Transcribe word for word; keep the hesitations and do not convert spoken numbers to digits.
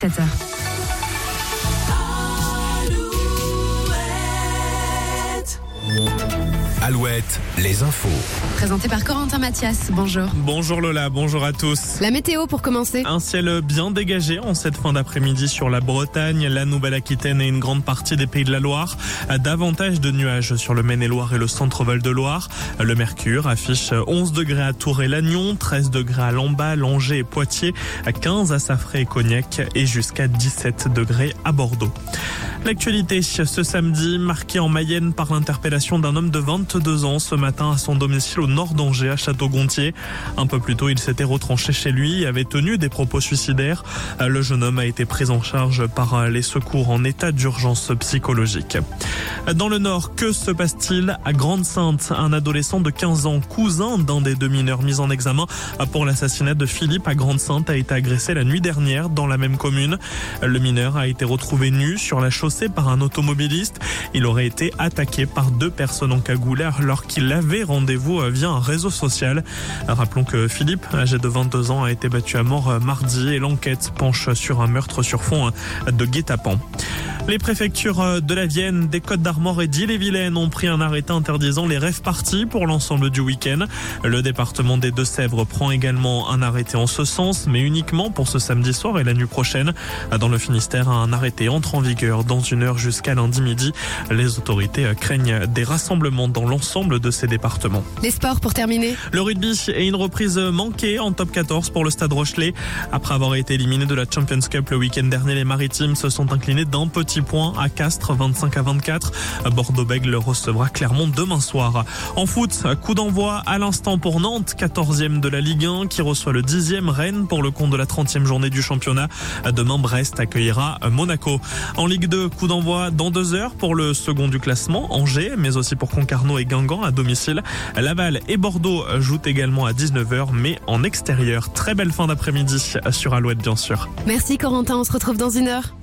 sept heures. Alouette, les infos. Présenté par Corentin Mathias, bonjour. Bonjour Lola, bonjour à tous. La météo pour commencer. Un ciel bien dégagé en cette fin d'après-midi sur la Bretagne, la Nouvelle-Aquitaine et une grande partie des Pays de la Loire. Davantage de nuages sur le Maine-et-Loire et le centre-Val de Loire. Le mercure affiche onze degrés à Tours et Lannion, treize degrés à Lamballe, Angers et Poitiers, quinze à Safré et Cognac et jusqu'à dix-sept degrés à Bordeaux. L'actualité ce samedi, marquée en Mayenne par l'interpellation d'un homme de vingt-deux ans ce matin à son domicile au nord d'Angers à Château-Gontier. Un peu plus tôt, il s'était retranché chez lui et avait tenu des propos suicidaires. Le jeune homme a été pris en charge par les secours en état d'urgence psychologique. Dans le Nord, que se passe-t-il à Grande-Synthe? Un adolescent de quinze ans, cousin d'un des deux mineurs mis en examen pour l'assassinat de Philippe à Grande-Synthe, a été agressé la nuit dernière dans la même commune. Le mineur a été retrouvé nu sur la chaussée par un automobiliste. Il aurait été attaqué par deux personnes encagoulées alors qu'il avait rendez-vous via un réseau social. Rappelons que Philippe, âgé de vingt-deux ans, a été battu à mort mardi et l'enquête penche sur un meurtre sur fond de guet-apens. Les préfectures de la Vienne, des Côtes-d'Armor et d'Ille-et-Vilaine ont pris un arrêté interdisant les rave-parties pour l'ensemble du week-end. Le département des Deux-Sèvres prend également un arrêté en ce sens, mais uniquement pour ce samedi soir et la nuit prochaine. Dans le Finistère, un arrêté entre en vigueur dans une heure jusqu'à lundi midi. Les autorités craignent des rassemblements dans l'ensemble de ces départements. Les sports pour terminer. Le rugby et une reprise manquée en top quatorze pour le Stade Rochelet. Après avoir été éliminé de la Champions Cup le week-end dernier, les Maritimes se sont inclinés d'un petit point à Castres, vingt-cinq à vingt-quatre. Bordeaux-Bègles recevra Clermont demain soir. En foot, coup d'envoi à l'instant pour Nantes, quatorzième de la Ligue un, qui reçoit le dixième Rennes pour le compte de la trentième journée du championnat. Demain, Brest accueillera Monaco. En Ligue deux, coup d'envoi dans deux heures pour le second du classement, Angers, mais aussi pour Concarneau et Guingamp à domicile. Laval et Bordeaux jouent également à dix-neuf heures, mais en extérieur. Très belle fin d'après-midi sur Alouette, bien sûr. Merci Corentin, on se retrouve dans une heure.